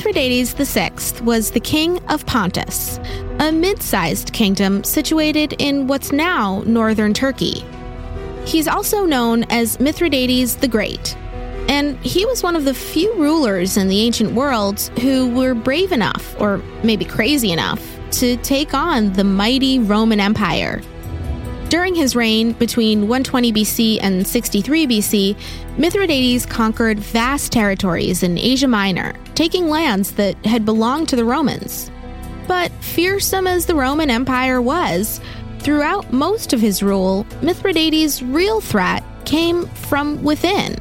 Mithridates VI was the king of Pontus, a mid-sized kingdom situated in what's now northern Turkey. He's also known as Mithridates the Great, and he was one of the few rulers in the ancient world who were brave enough, or maybe crazy enough, to take on the mighty Roman Empire. During his reign between 120 BC and 63 BC, Mithridates conquered vast territories in Asia Minor, taking lands that had belonged to the Romans. But fearsome as the Roman Empire was, throughout most of his rule, Mithridates' real threat came from within.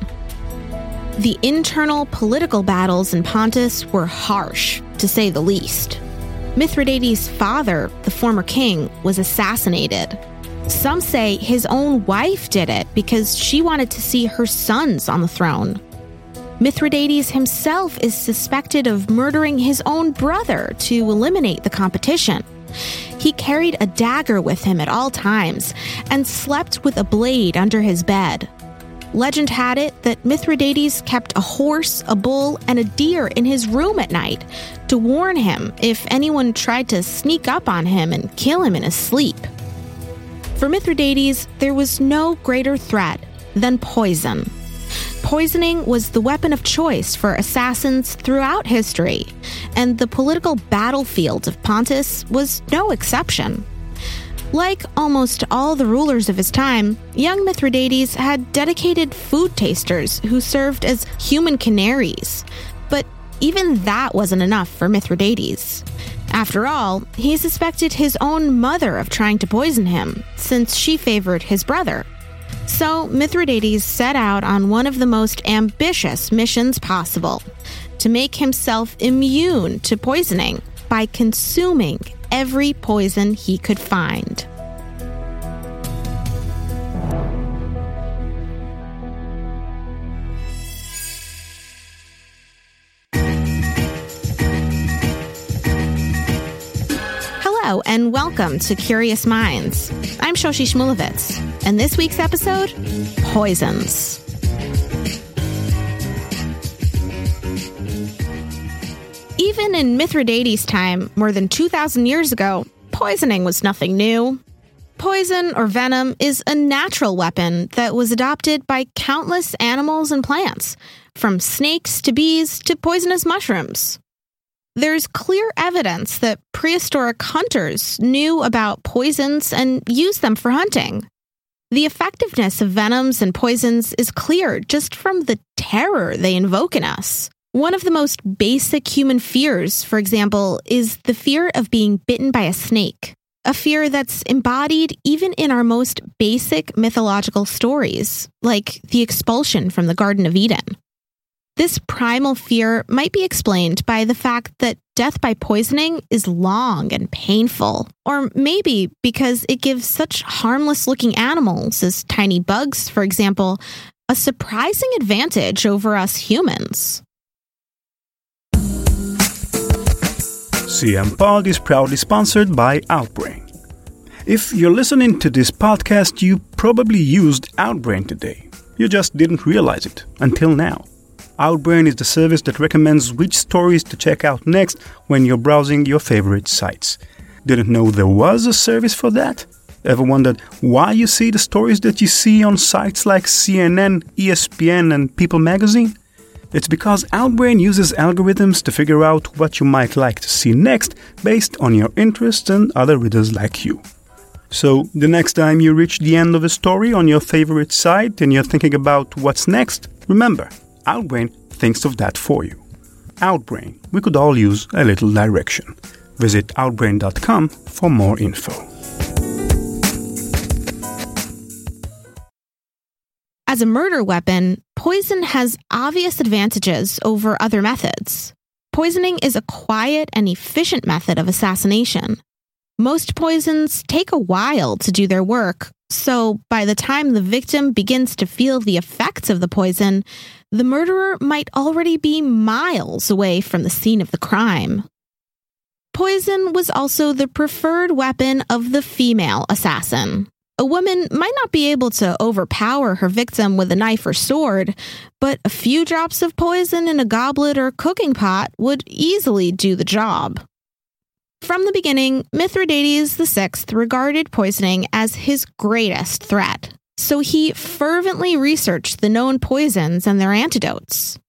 The internal political battles in Pontus were harsh, to say the least. Mithridates' father, the former king, was assassinated. Some say his own wife did it because she wanted to see her sons on the throne. Mithridates himself is suspected of murdering his own brother to eliminate the competition. He carried a dagger with him at all times and slept with a blade under his bed. Legend had it that Mithridates kept a horse, a bull, and a deer in his room at night to warn him if anyone tried to sneak up on him and kill him in his sleep. For Mithridates, there was no greater threat than poison. Poisoning was the weapon of choice for assassins throughout history, and the political battlefield of Pontus was no exception. Like almost all the rulers of his time, young Mithridates had dedicated food tasters who served as human canaries. But even that wasn't enough for Mithridates. After all, he suspected his own mother of trying to poison him, since she favored his brother. So Mithridates set out on one of the most ambitious missions possible, to make himself immune to poisoning by consuming every poison he could find. Hello, and welcome to Curious Minds. I'm Shoshi Shmulevitz, and this week's episode, Poisons. Even in Mithridates' time, more than 2,000 years ago, poisoning was nothing new. Poison, or venom, is a natural weapon that was adopted by countless animals and plants, from snakes to bees to poisonous mushrooms. There's clear evidence that prehistoric hunters knew about poisons and used them for hunting. The effectiveness of venoms and poisons is clear just from the terror they invoke in us. One of the most basic human fears, for example, is the fear of being bitten by a snake, a fear that's embodied even in our most basic mythological stories, like the expulsion from the Garden of Eden. This primal fear might be explained by the fact that death by poisoning is long and painful, or maybe because it gives such harmless-looking animals as tiny bugs, for example, a surprising advantage over us humans. CM Pod is proudly sponsored by Outbrain. If you're listening to this podcast, you probably used Outbrain today. You just didn't realize it until now. Outbrain is the service that recommends which stories to check out next when you're browsing your favorite sites. Didn't know there was a service for that? Ever wondered why you see the stories that you see on sites like CNN, ESPN, and People magazine? It's because Outbrain uses algorithms to figure out what you might like to see next based on your interests and other readers like you. So, the next time you reach the end of a story on your favorite site and you're thinking about what's next, remember, Outbrain thinks of that for you. Outbrain, we could all use a little direction. Visit outbrain.com for more info. As a murder weapon, poison has obvious advantages over other methods. Poisoning is a quiet and efficient method of assassination. Most poisons take a while to do their work, so by the time the victim begins to feel the effects of the poison, the murderer might already be miles away from the scene of the crime. Poison was also the preferred weapon of the female assassin. A woman might not be able to overpower her victim with a knife or sword, but a few drops of poison in a goblet or cooking pot would easily do the job. From the beginning, Mithridates VI regarded poisoning as his greatest threat, so he fervently researched the known poisons and their antidotes.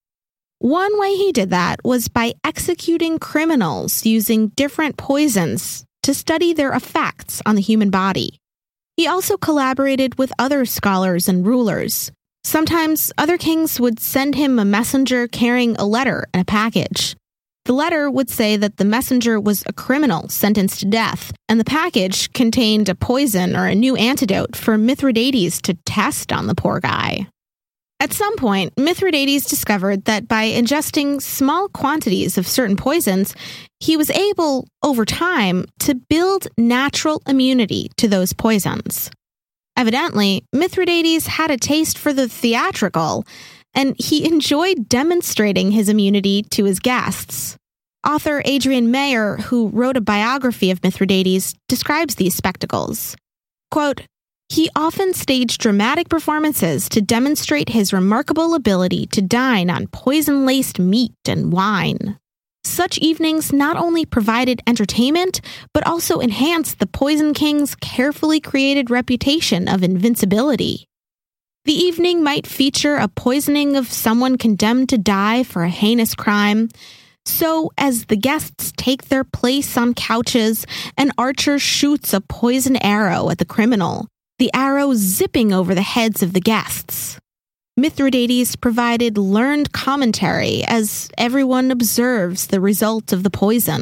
One way he did that was by executing criminals using different poisons to study their effects on the human body. He also collaborated with other scholars and rulers. Sometimes other kings would send him a messenger carrying a letter and a package. The letter would say that the messenger was a criminal sentenced to death, and the package contained a poison or a new antidote for Mithridates to test on the poor guy. At some point, Mithridates discovered that by ingesting small quantities of certain poisons, he was able, over time, to build natural immunity to those poisons. Evidently, Mithridates had a taste for the theatrical, and he enjoyed demonstrating his immunity to his guests. Author Adrian Mayer, who wrote a biography of Mithridates, describes these spectacles. Quote, "He often staged dramatic performances to demonstrate his remarkable ability to dine on poison-laced meat and wine. Such evenings not only provided entertainment, but also enhanced the Poison King's carefully created reputation of invincibility. The evening might feature a poisoning of someone condemned to die for a heinous crime. So, as the guests take their place on couches, an archer shoots a poison arrow at the criminal, the arrow zipping over the heads of the guests. Mithridates provided learned commentary as everyone observes the result of the poison.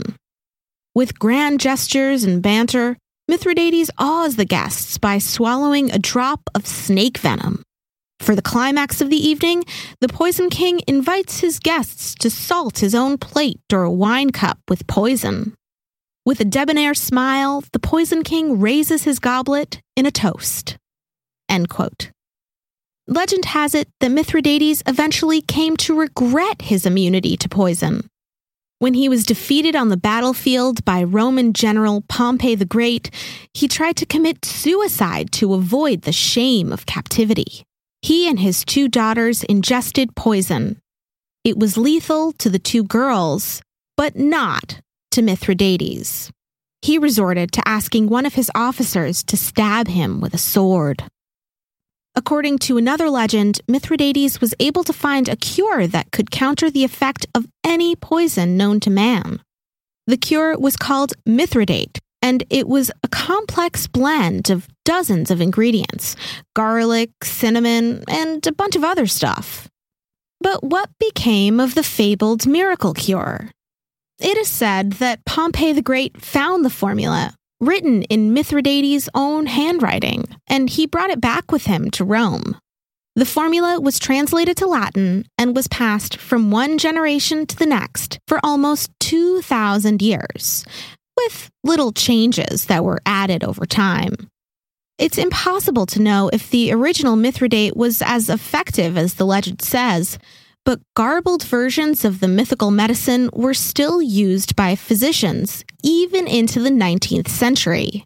With grand gestures and banter, Mithridates awes the guests by swallowing a drop of snake venom. For the climax of the evening, the Poison King invites his guests to salt his own plate or wine cup with poison. With a debonair smile, the Poison King raises his goblet in a toast." End quote. Legend has it that Mithridates eventually came to regret his immunity to poison. When he was defeated on the battlefield by Roman general Pompey the Great, he tried to commit suicide to avoid the shame of captivity. He and his 2 daughters ingested poison. It was lethal to the 2 girls, but not to Mithridates. He resorted to asking one of his officers to stab him with a sword. According to another legend, Mithridates was able to find a cure that could counter the effect of any poison known to man. The cure was called Mithridate, and it was a complex blend of dozens of ingredients: garlic, cinnamon, and a bunch of other stuff. But what became of the fabled miracle cure? It is said that Pompey the Great found the formula, written in Mithridates' own handwriting, and he brought it back with him to Rome. The formula was translated to Latin and was passed from one generation to the next for almost 2,000 years, with little changes that were added over time. It's impossible to know if the original Mithridate was as effective as the legend says, but garbled versions of the mythical medicine were still used by physicians even into the 19th century.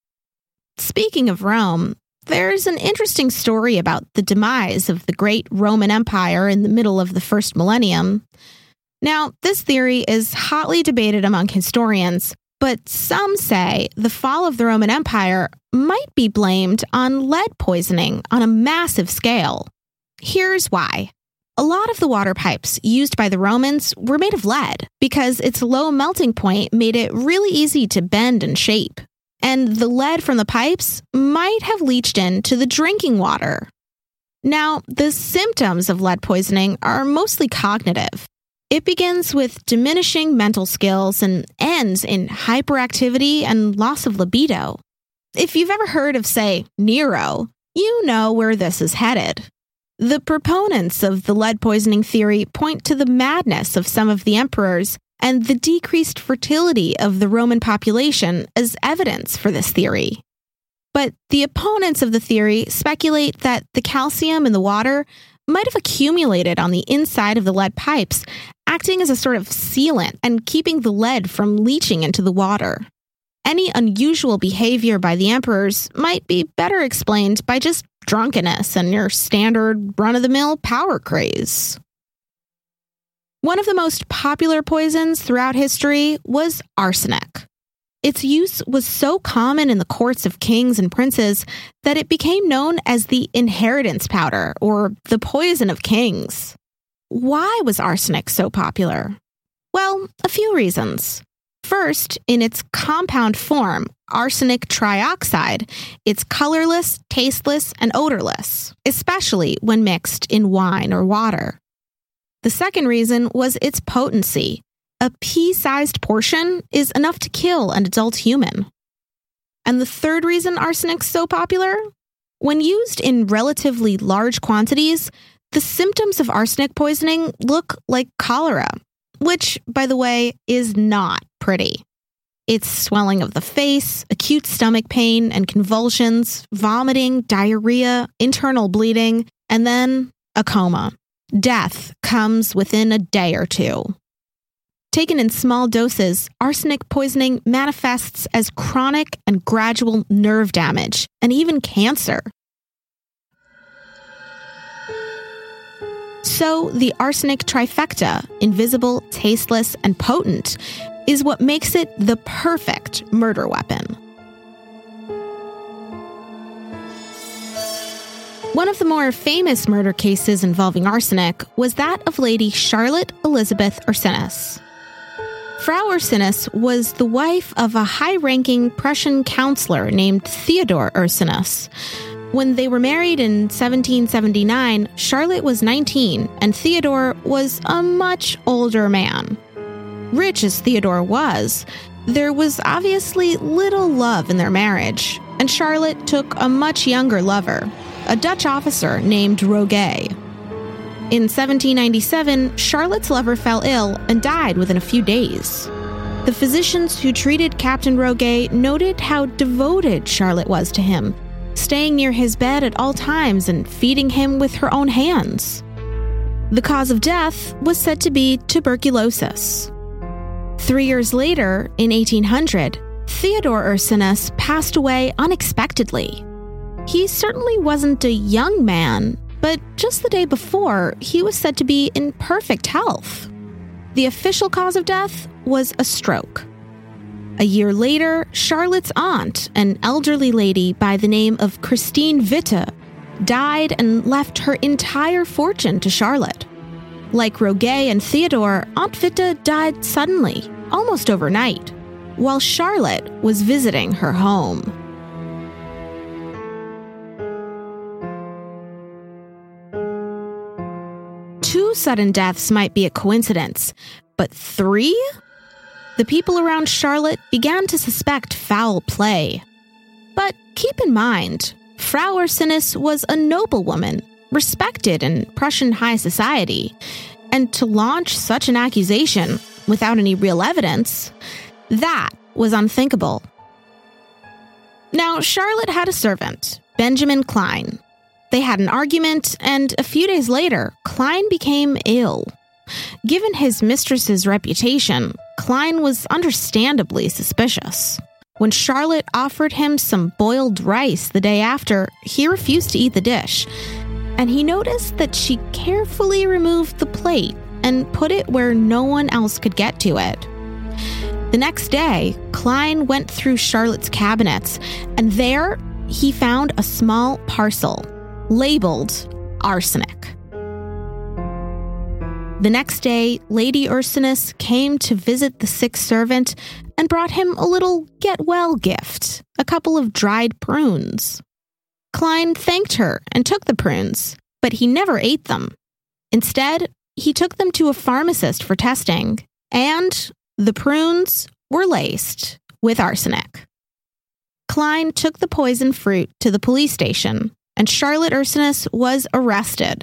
Speaking of Rome, there's an interesting story about the demise of the great Roman Empire in the middle of the first millennium. Now, this theory is hotly debated among historians, but some say the fall of the Roman Empire might be blamed on lead poisoning on a massive scale. Here's why. A lot of the water pipes used by the Romans were made of lead because its low melting point made it really easy to bend and shape. And the lead from the pipes might have leached into the drinking water. Now, the symptoms of lead poisoning are mostly cognitive. It begins with diminishing mental skills and ends in hyperactivity and loss of libido. If you've ever heard of, say, Nero, you know where this is headed. The proponents of the lead poisoning theory point to the madness of some of the emperors and the decreased fertility of the Roman population as evidence for this theory. But the opponents of the theory speculate that the calcium in the water might have accumulated on the inside of the lead pipes, acting as a sort of sealant and keeping the lead from leaching into the water. Any unusual behavior by the emperors might be better explained by just drunkenness and your standard run-of-the-mill power craze. One of the most popular poisons throughout history was arsenic. Its use was so common in the courts of kings and princes that it became known as the inheritance powder, or the poison of kings. Why was arsenic so popular? Well, a few reasons. First, in its compound form, arsenic trioxide, it's colorless, tasteless, and odorless, especially when mixed in wine or water. The second reason was its potency. A pea-sized portion is enough to kill an adult human. And the third reason arsenic's so popular? When used in relatively large quantities, the symptoms of arsenic poisoning look like cholera, which, by the way, is not pretty. It's swelling of the face, acute stomach pain and convulsions, vomiting, diarrhea, internal bleeding, and then a coma. Death comes within a day or two. Taken in small doses, arsenic poisoning manifests as chronic and gradual nerve damage, and even cancer. So, the arsenic trifecta, invisible, tasteless, and potent, is what makes it the perfect murder weapon. One of the more famous murder cases involving arsenic was that of Lady Charlotte Elizabeth Ursinus. Frau Ursinus was the wife of a high-ranking Prussian counselor named Theodore Ursinus. When they were married in 1779, Charlotte was 19 and Theodore was a much older man. Rich as Theodore was, there was obviously little love in their marriage, and Charlotte took a much younger lover, a Dutch officer named Roguet. In 1797, Charlotte's lover fell ill and died within a few days. The physicians who treated Captain Roguet noted how devoted Charlotte was to him, staying near his bed at all times and feeding him with her own hands. The cause of death was said to be tuberculosis. 3 years later, in 1800, Theodore Ursinus passed away unexpectedly. He certainly wasn't a young man, but just the day before, he was said to be in perfect health. The official cause of death was a stroke. A year later, Charlotte's aunt, an elderly lady by the name of Christine Witte, died and left her entire fortune to Charlotte. Like Roguet and Theodore, Aunt Witte died suddenly, almost overnight, while Charlotte was visiting her home. Two sudden deaths might be a coincidence, but 3? The people around Charlotte began to suspect foul play. But keep in mind, Frau Ursinus was a noblewoman, respected in Prussian high society, and to launch such an accusation without any real evidence, that was unthinkable. Now, Charlotte had a servant, Benjamin Klein. They had an argument, and a few days later, Klein became ill. Given his mistress's reputation, Klein was understandably suspicious. When Charlotte offered him some boiled rice the day after, he refused to eat the dish, and he noticed that she carefully removed the plate and put it where no one else could get to it. The next day, Klein went through Charlotte's cabinets, and there he found a small parcel labeled arsenic. The next day, Lady Ursinus came to visit the sick servant and brought him a little get-well gift, a couple of dried prunes. Klein thanked her and took the prunes, but he never ate them. Instead, he took them to a pharmacist for testing, and the prunes were laced with arsenic. Klein took the poison fruit to the police station, and Charlotte Ursinus was arrested.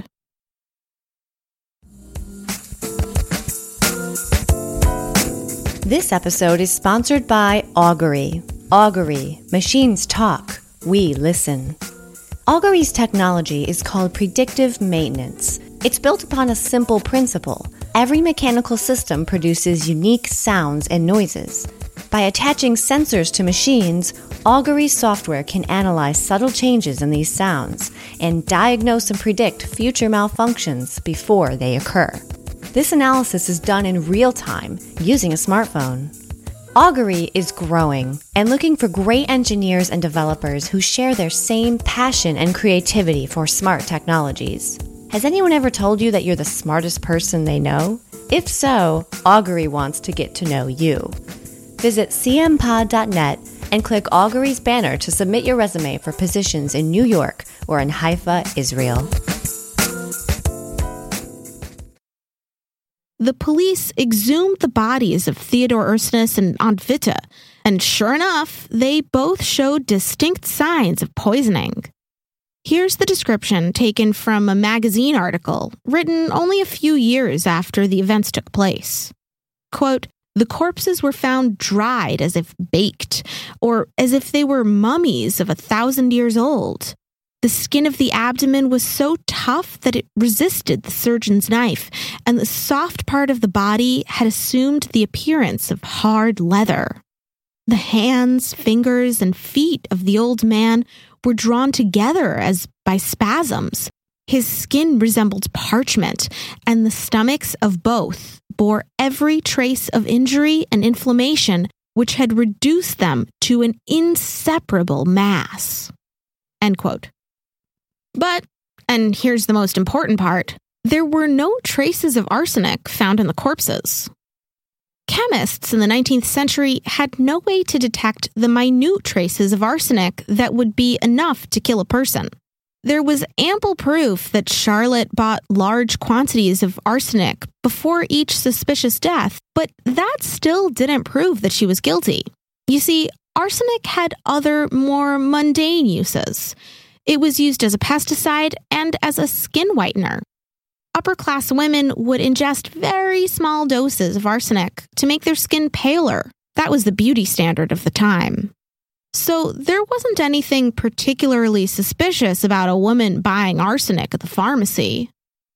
This episode is sponsored by Augury. Augury. Machines talk. We listen. Augury's technology is called predictive maintenance. It's built upon a simple principle. Every mechanical system produces unique sounds and noises. By attaching sensors to machines, Augury software can analyze subtle changes in these sounds and diagnose and predict future malfunctions before they occur. This analysis is done in real time using a smartphone. Augury is growing and looking for great engineers and developers who share their same passion and creativity for smart technologies. Has anyone ever told you that you're the smartest person they know? If so, Augury wants to get to know you. Visit cmpod.net and click Augury's banner to submit your resume for positions in New York or in Haifa, Israel. The police exhumed the bodies of Theodore Ursinus and Aunt Witte, and sure enough, they both showed distinct signs of poisoning. Here's the description taken from a magazine article written only a few years after the events took place. Quote, "The corpses were found dried as if baked, or as if they were mummies of 1,000 years old. The skin of the abdomen was so tough that it resisted the surgeon's knife, and the soft part of the body had assumed the appearance of hard leather. The hands, fingers, and feet of the old man were drawn together as by spasms. His skin resembled parchment, and the stomachs of both bore every trace of injury and inflammation which had reduced them to an inseparable mass." End quote. But, and here's the most important part, there were no traces of arsenic found in the corpses. Chemists in the 19th century had no way to detect the minute traces of arsenic that would be enough to kill a person. There was ample proof that Charlotte bought large quantities of arsenic before each suspicious death, but that still didn't prove that she was guilty. You see, arsenic had other, more mundane uses. It was used as a pesticide and as a skin whitener. Upper-class women would ingest very small doses of arsenic to make their skin paler. That was the beauty standard of the time. So there wasn't anything particularly suspicious about a woman buying arsenic at the pharmacy.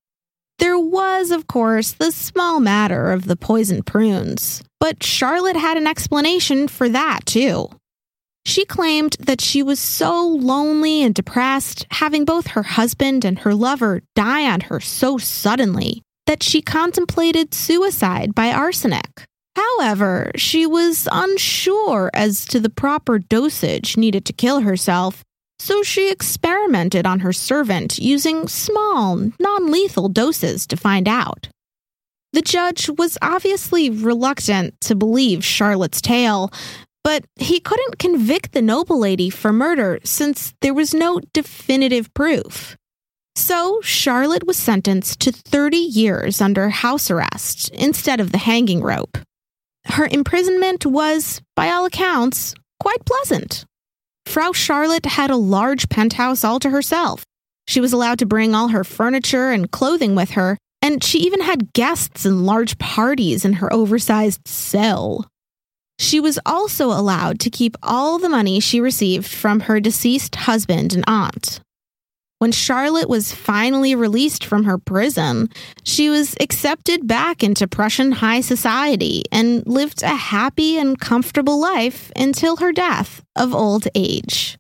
There was, of course, the small matter of the poisoned prunes, but Charlotte had an explanation for that, too. She claimed that she was so lonely and depressed, having both her husband and her lover die on her so suddenly, that she contemplated suicide by arsenic. However, she was unsure as to the proper dosage needed to kill herself, so she experimented on her servant using small, non-lethal doses to find out. The judge was obviously reluctant to believe Charlotte's tale, but he couldn't convict the noble lady for murder since there was no definitive proof. So Charlotte was sentenced to 30 years under house arrest instead of the hanging rope. Her imprisonment was, by all accounts, quite pleasant. Frau Charlotte had a large penthouse all to herself. She was allowed to bring all her furniture and clothing with her, and she even had guests and large parties in her oversized cell. She was also allowed to keep all the money she received from her deceased husband and aunt. When Charlotte was finally released from her prison, she was accepted back into Prussian high society and lived a happy and comfortable life until her death of old age.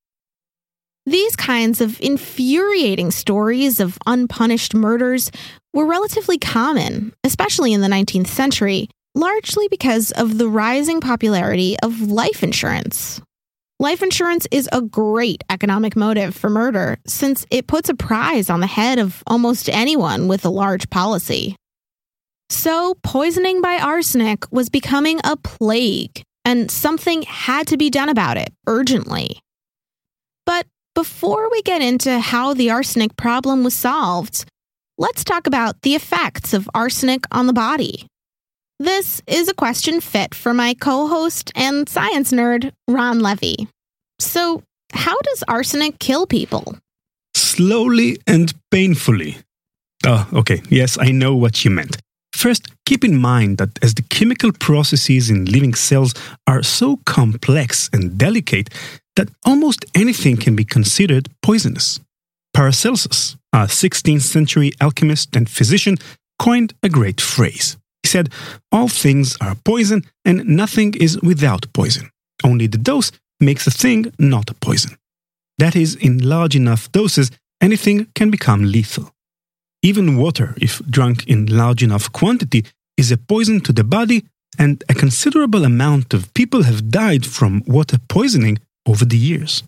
These kinds of infuriating stories of unpunished murders were relatively common, especially in the 19th century, largely because of the rising popularity of life insurance. Life insurance is a great economic motive for murder since it puts a prize on the head of almost anyone with a large policy. So, poisoning by arsenic was becoming a plague, and something had to be done about it urgently. But before we get into how the arsenic problem was solved, let's talk about the effects of arsenic on the body. This is a question fit for my co-host and science nerd, Ron Levy. So, how does arsenic kill people? Slowly and painfully. Okay, yes, I know what you meant. First, keep in mind that as the chemical processes in living cells are so complex and delicate that almost anything can be considered poisonous. Paracelsus, a 16th century alchemist and physician, coined a great phrase. He said, all things are poison and nothing is without poison. Only the dose makes a thing not a poison. That is, in large enough doses, anything can become lethal. Even water, if drunk in large enough quantity, is a poison to the body, and a considerable amount of people have died from water poisoning over the years.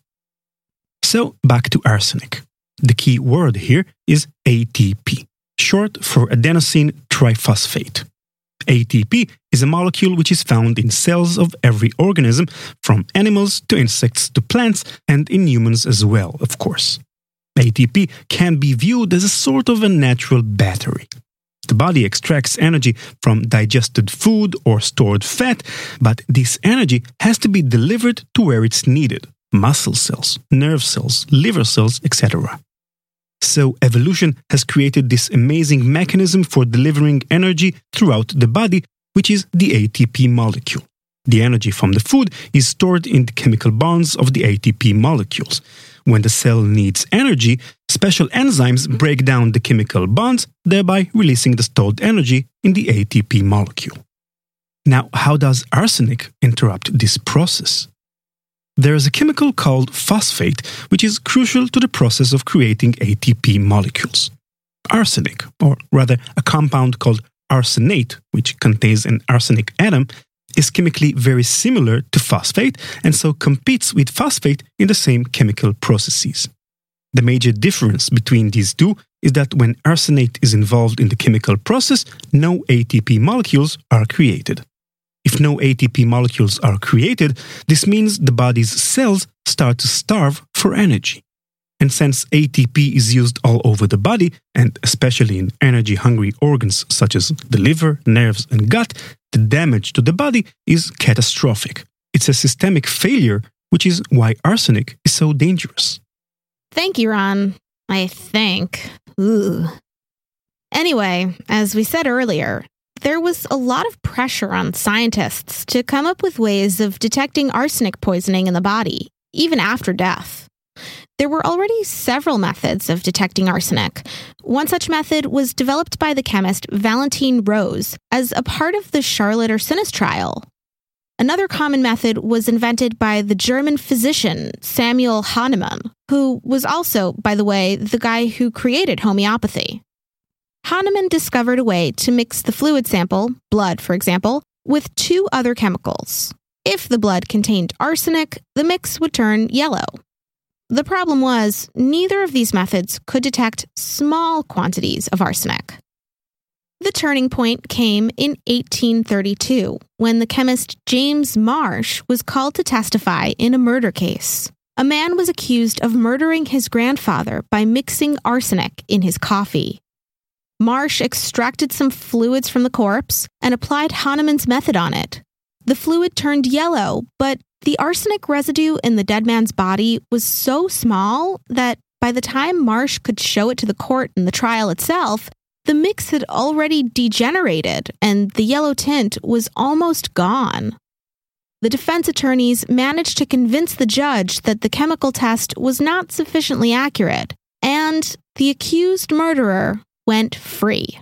So, back to arsenic. The key word here is ATP, short for adenosine triphosphate. ATP is a molecule which is found in cells of every organism, from animals to insects to plants, and in humans as well, of course. ATP can be viewed as a sort of a natural battery. The body extracts energy from digested food or stored fat, but this energy has to be delivered to where it's needed: muscle cells, nerve cells, liver cells, etc. So evolution has created this amazing mechanism for delivering energy throughout the body, which is the ATP molecule. The energy from the food is stored in the chemical bonds of the ATP molecules. When the cell needs energy, special enzymes break down the chemical bonds, thereby releasing the stored energy in the ATP molecule. Now, how does arsenic interrupt this process? There is a chemical called phosphate, which is crucial to the process of creating ATP molecules. Arsenic, or rather a compound called arsenate, which contains an arsenic atom, is chemically very similar to phosphate and so competes with phosphate in the same chemical processes. The major difference between these two is that when arsenate is involved in the chemical process, no ATP molecules are created. If no ATP molecules are created, this means the body's cells start to starve for energy. And since ATP is used all over the body, and especially in energy-hungry organs such as the liver, nerves, and gut, the damage to the body is catastrophic. It's a systemic failure, which is why arsenic is so dangerous. Thank you, Ron. I think. Ooh. Anyway, as we said earlier, there was a lot of pressure on scientists to come up with ways of detecting arsenic poisoning in the body, even after death. There were already several methods of detecting arsenic. One such method was developed by the chemist Valentine Rose as a part of the Charlotte Ursinus trial. Another common method was invented by the German physician Samuel Hahnemann, who was also, by the way, the guy who created homeopathy. Hahnemann discovered a way to mix the fluid sample, blood for example, with two other chemicals. If the blood contained arsenic, the mix would turn yellow. The problem was, neither of these methods could detect small quantities of arsenic. The turning point came in 1832, when the chemist James Marsh was called to testify in a murder case. A man was accused of murdering his grandfather by mixing arsenic in his coffee. Marsh extracted some fluids from the corpse and applied Hahnemann's method on it. The fluid turned yellow, but the arsenic residue in the dead man's body was so small that by the time Marsh could show it to the court in the trial itself, the mix had already degenerated and the yellow tint was almost gone. The defense attorneys managed to convince the judge that the chemical test was not sufficiently accurate, and the accused murderer went free.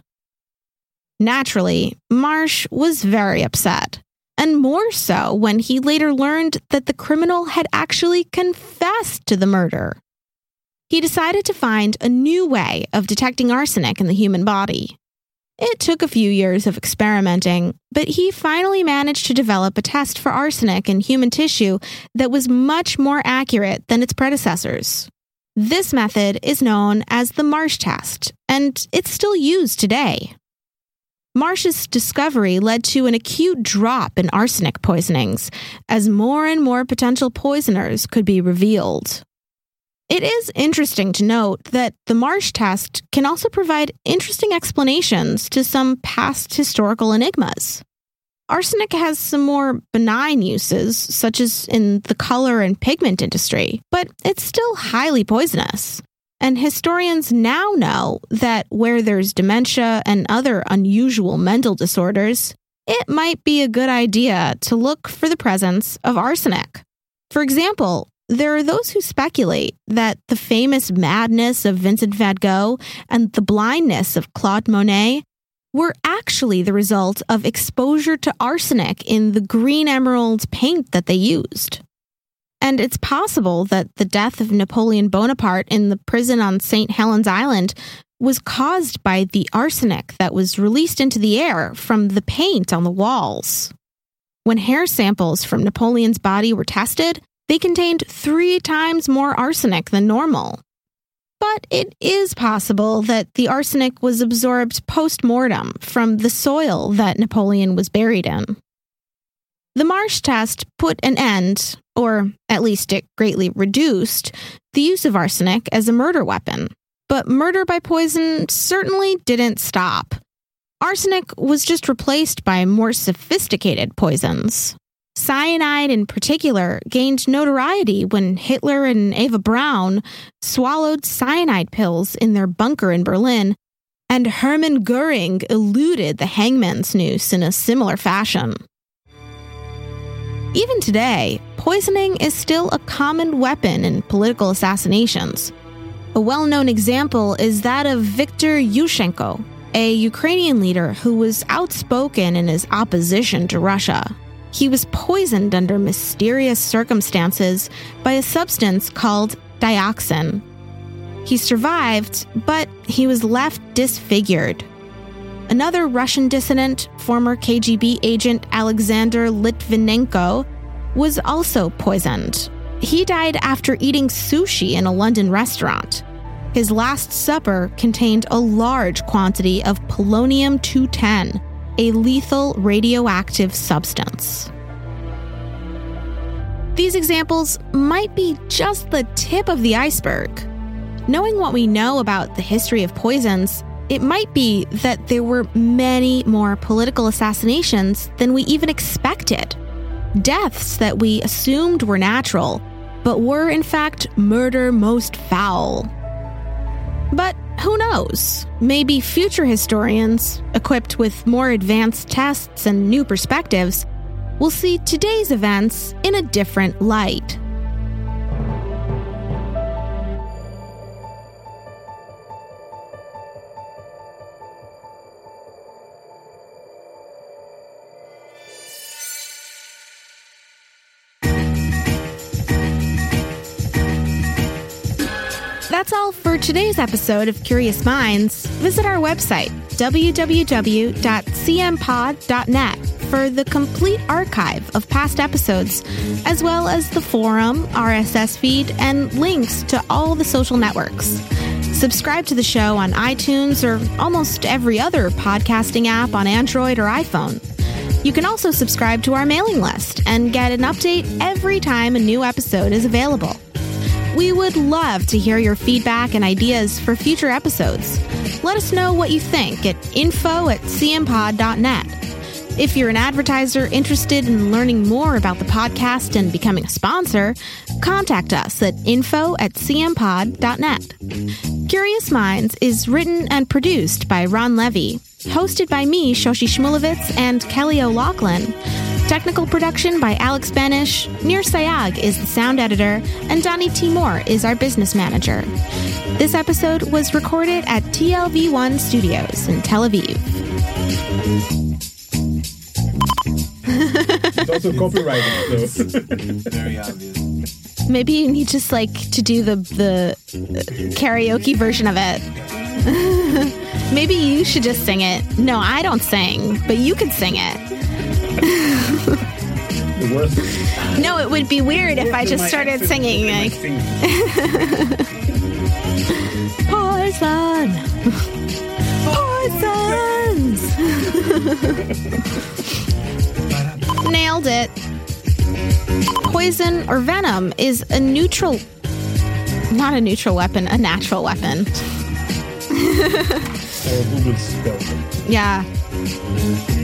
Naturally, Marsh was very upset. And more so when he later learned that the criminal had actually confessed to the murder. He decided to find a new way of detecting arsenic in the human body. It took a few years of experimenting, but he finally managed to develop a test for arsenic in human tissue that was much more accurate than its predecessors. This method is known as the Marsh test, and it's still used today. Marsh's discovery led to an acute drop in arsenic poisonings, as more and more potential poisoners could be revealed. It is interesting to note that the Marsh test can also provide interesting explanations to some past historical enigmas. Arsenic has some more benign uses, such as in the color and pigment industry, but it's still highly poisonous. And historians now know that where there's dementia and other unusual mental disorders, it might be a good idea to look for the presence of arsenic. For example, there are those who speculate that the famous madness of Vincent van Gogh and the blindness of Claude Monet were actually the result of exposure to arsenic in the green emerald paint that they used. And it's possible that the death of Napoleon Bonaparte in the prison on St. Helens Island was caused by the arsenic that was released into the air from the paint on the walls. When hair samples from Napoleon's body were tested, they contained 3 times more arsenic than normal. But it is possible that the arsenic was absorbed post-mortem from the soil that Napoleon was buried in. The Marsh test put an end, or at least it greatly reduced, the use of arsenic as a murder weapon. But murder by poison certainly didn't stop. Arsenic was just replaced by more sophisticated poisons. Cyanide in particular gained notoriety when Hitler and Eva Braun swallowed cyanide pills in their bunker in Berlin, and Hermann Göring eluded the hangman's noose in a similar fashion. Even today, poisoning is still a common weapon in political assassinations. A well-known example is that of Viktor Yushchenko, a Ukrainian leader who was outspoken in his opposition to Russia. He was poisoned under mysterious circumstances by a substance called dioxin. He survived, but he was left disfigured. Another Russian dissident, former KGB agent Alexander Litvinenko, was also poisoned. He died after eating sushi in a London restaurant. His last supper contained a large quantity of polonium-210, a lethal radioactive substance. These examples might be just the tip of the iceberg. Knowing what we know about the history of poisons, it might be that there were many more political assassinations than we even expected. Deaths that we assumed were natural, but were in fact murder most foul. But who knows? Maybe future historians, equipped with more advanced tests and new perspectives, will see today's events in a different light. That's all for today's episode of Curious Minds. Visit our website, www.cmpod.net, for the complete archive of past episodes, as well as the forum, RSS feed, and links to all the social networks. Subscribe to the show on iTunes or almost every other podcasting app on Android or iPhone. You can also subscribe to our mailing list and get an update every time a new episode is available. We would love to hear your feedback and ideas for future episodes. Let us know what you think at info@cmpod.net. If you're an advertiser interested in learning more about the podcast and becoming a sponsor, contact us at info@cmpod.net. Curious Minds is written and produced by Ron Levy, hosted by me, Shoshi Shmulevitz, and Kelly O'Loughlin. Technical production by Alex Benish, Nir Sayag is the sound editor, and Donnie Timor is our business manager. This episode was recorded at TLV1 Studios in Tel Aviv. It's also copyrighted, so very obvious. Maybe you need just to do the karaoke version of it. Maybe you should just sing it. No, I don't sing, but you could sing it. The worst. No, it would be weird if I just started singing Poison! Poisons! Nailed it. Poison or venom is a neutral... Not a neutral weapon, a natural weapon. Google spelled it. Yeah.